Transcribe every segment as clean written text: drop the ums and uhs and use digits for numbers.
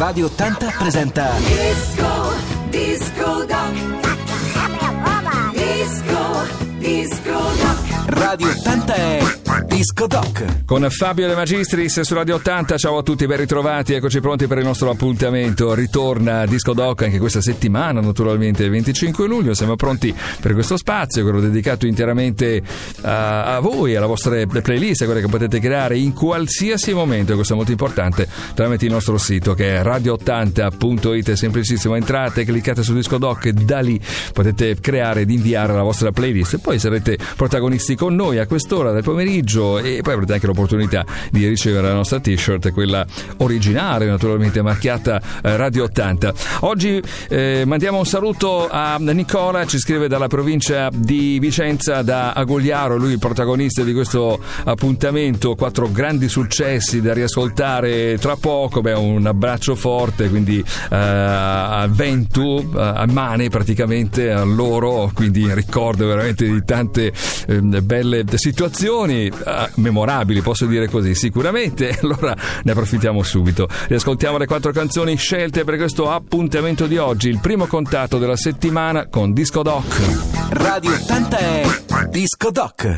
Radio 80 presenta Disco Doc. Disco Doc. Radio 80 è Disco Doc. Con Fabio De Magistris su Radio 80. Ciao a tutti, ben ritrovati, eccoci pronti per il nostro appuntamento. Ritorna Disco Doc anche questa settimana, naturalmente il 25 luglio. Siamo pronti per questo spazio, quello dedicato interamente a voi, alla vostra playlist, quelle che potete creare in qualsiasi momento. Questo è molto importante, tramite il nostro sito che è radio80.it. È semplicissimo, entrate, cliccate su Disco Doc e da lì potete creare ed inviare la vostra playlist e poi sarete protagonisti con noi a quest'ora del pomeriggio, e poi avrete anche l'opportunità di ricevere la nostra t-shirt, quella originale naturalmente marchiata Radio 80. Oggi mandiamo un saluto a Nicola, ci scrive dalla provincia di Vicenza, da Agogliaro, lui il protagonista di questo appuntamento, 4 grandi successi da riascoltare tra poco. Un abbraccio forte quindi a Ventu, a Mane praticamente, a loro, quindi ricordo veramente di tante belle situazioni memorabili, posso dire così, sicuramente. Allora ne approfittiamo subito, riascoltiamo le 4 canzoni scelte per questo appuntamento di oggi, il primo contatto della settimana con Disco Doc. Radio 80 è Disco Doc.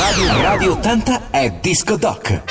Radio 80 è Disco Doc.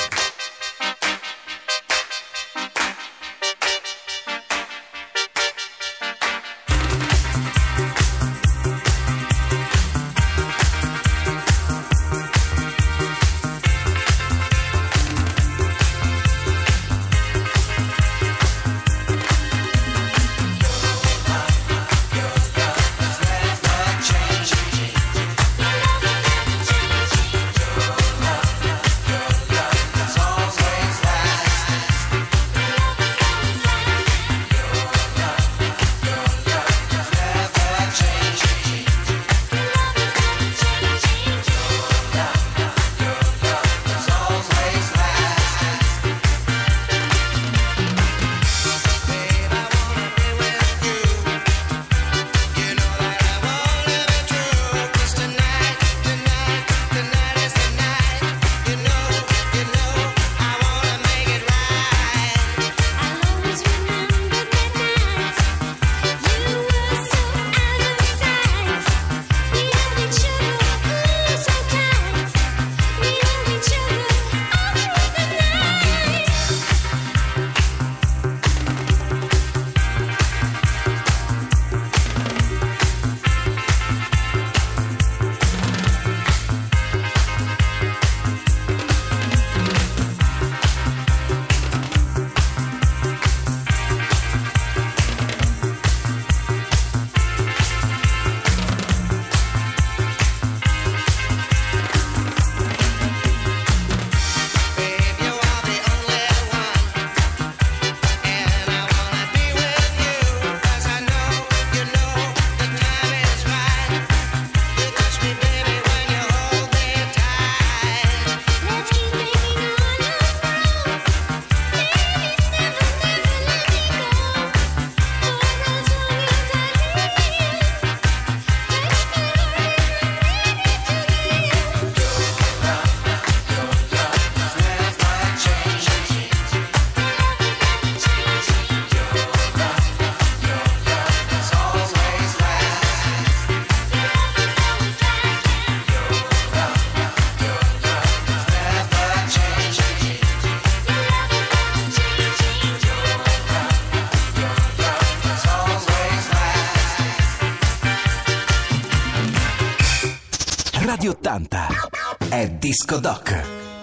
Radio 80 è Disco Doc.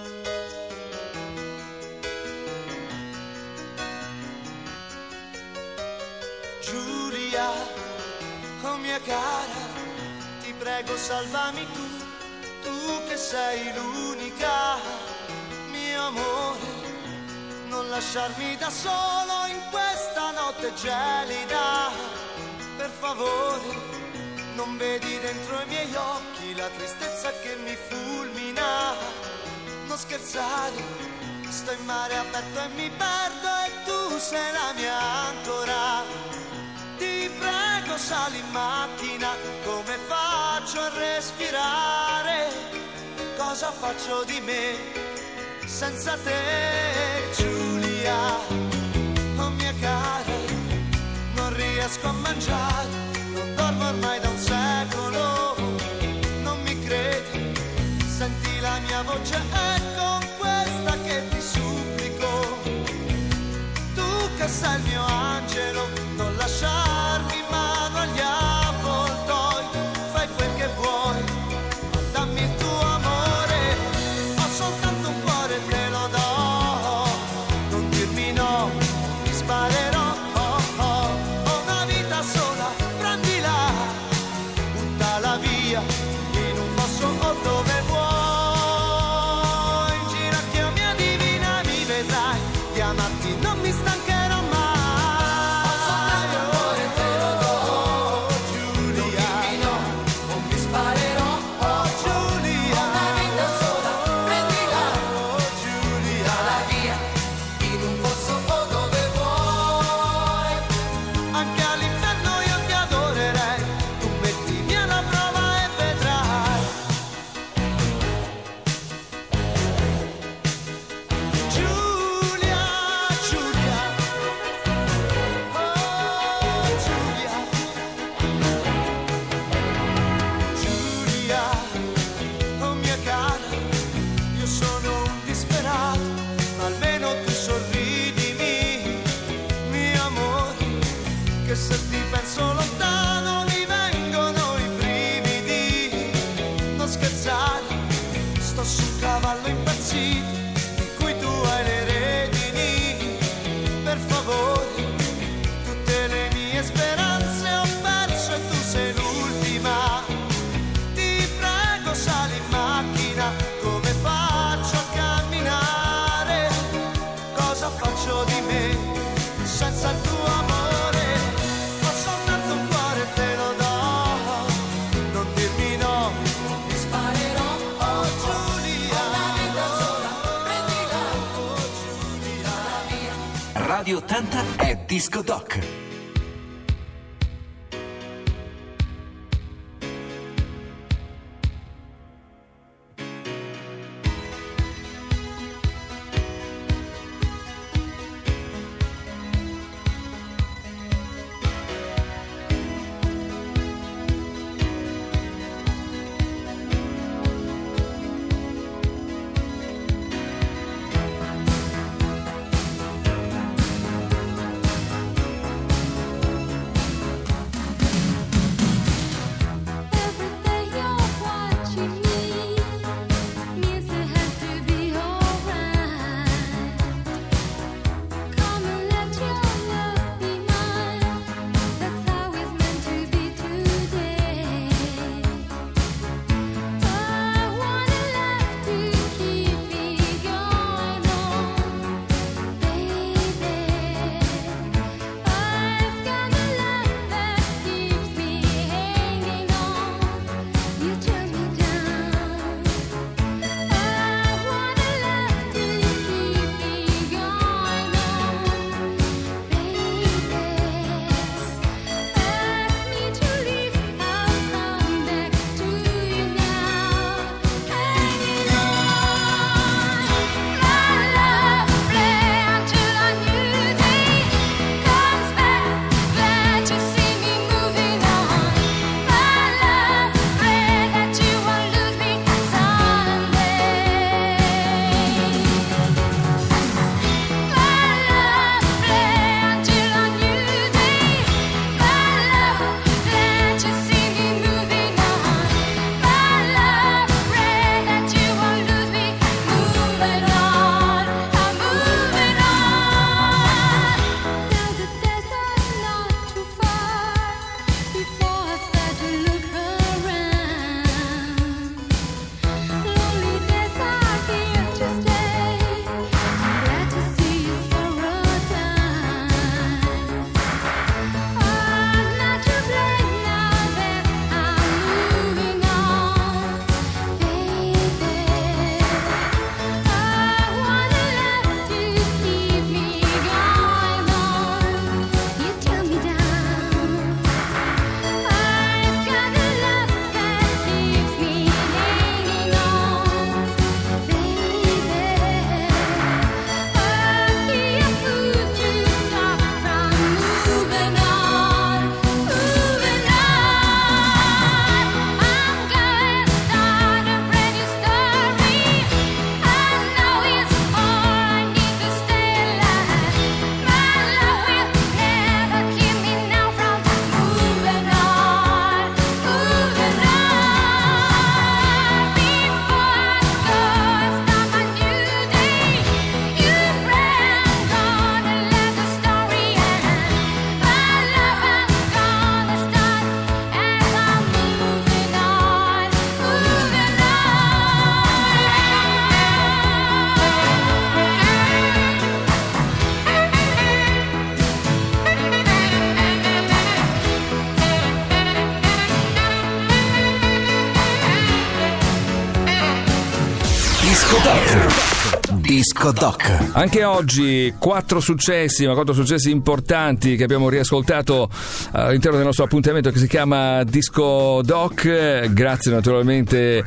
Giulia, oh mia cara, ti prego salvami tu che sei l'unica, mio amore, non lasciarmi da solo in questa notte gelida, per favore. Non vedi dentro i miei occhi la tristezza che mi fulmina. Non scherzare, sto in mare aperto e mi perdo e tu sei la mia ancora. Ti prego sali in macchina, come faccio a respirare? Cosa faccio di me senza te, Giulia? Oh mia cara, non riesco a mangiare, non dormo ormai da un secolo, non mi credi, senti la mia voce è con questa che ti supplico, tu che sei il mio angelo, non lasciarmi in mano agli avvoltoi, fai quel che vuoi, dammi il tuo amore, ho soltanto un cuore e te lo do, non dirmi no, mi sparerò. In un fosso o dove vuoi, in ginocchio mia divina mi vedrai, di amarti non mi stancherò mai. Ho soltanto amore se ti penso lontano mi vengono i brividi. Non scherzare, sto su un cavallo impazzito in cui tu hai le redini. Per favore, tutte le mie speranze ho perso e tu sei l'ultima. Ti prego, sali in macchina, come faccio a camminare? Cosa faccio di me senza il tuo amore? Ho soltanto un cuore, te lo do, non dirmi no, ti sparerò. Oh Giulia, oh Giulia. Radio 80 è Disco Doc. Disco Doc. Anche oggi 4 successi importanti che abbiamo riascoltato all'interno del nostro appuntamento che si chiama Disco Doc. Grazie naturalmente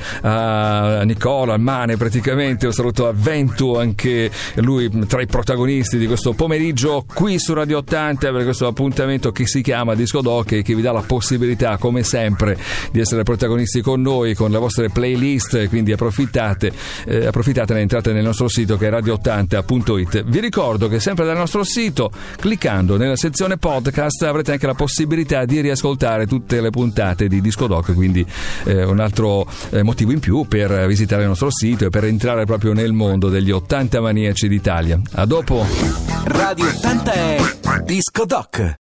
a Nicola, al Mane praticamente, un saluto a Ventu, anche lui tra i protagonisti di questo pomeriggio qui su Radio 80 per questo appuntamento che si chiama Disco Doc e che vi dà la possibilità come sempre di essere protagonisti con noi, con le vostre playlist, quindi approfittatene, entrate nel nostro sito che è radio80.it. Vi ricordo che sempre dal nostro sito, cliccando nella sezione podcast, avrete anche la possibilità di riascoltare tutte le puntate di Disco Doc, quindi un altro motivo in più per visitare il nostro sito e per entrare proprio nel mondo degli 80 maniaci d'Italia. A dopo. Radio 80 è Disco Doc.